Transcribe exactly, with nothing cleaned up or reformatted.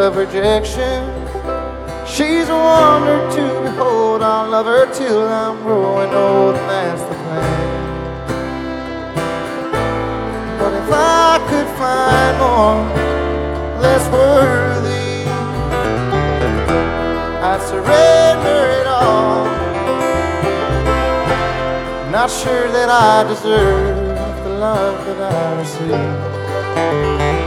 of rejection. She's a wonder to behold. I'll love her till I'm growing old, and that's the plan. But if I could find more less worthy, I'd surrender it all. Not sure that I deserve the love that I receive.